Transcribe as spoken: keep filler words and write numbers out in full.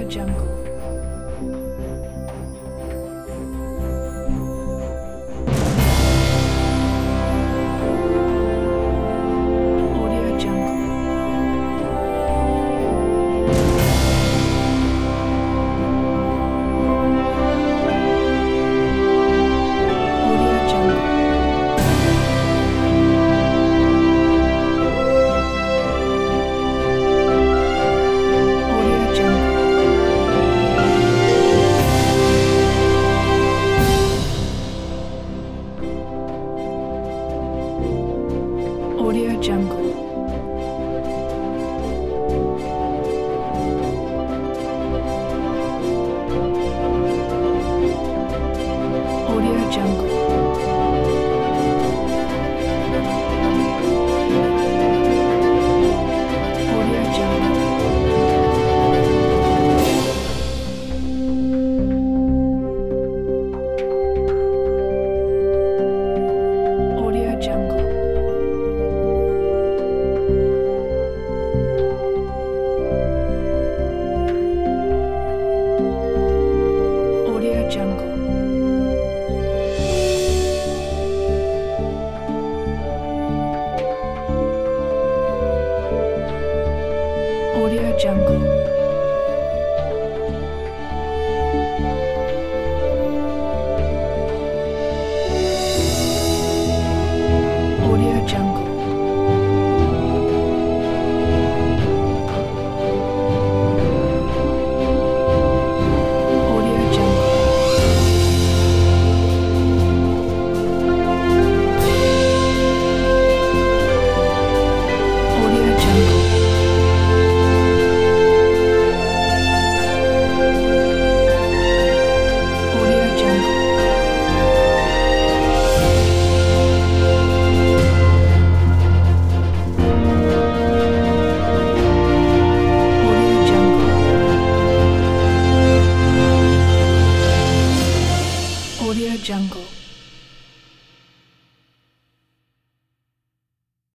Jungle. Audio Jungle. Audio Jungle. Audio Jungle. Audio Jungle. Audio Jungle. Audio Jungle. Audio Jungle. Audio Jungle. Audio Jungle. Audio Jungle. Audio Jungle. Audio Jungle. Audio Jungle. Audio Jungle. Audio Jungle.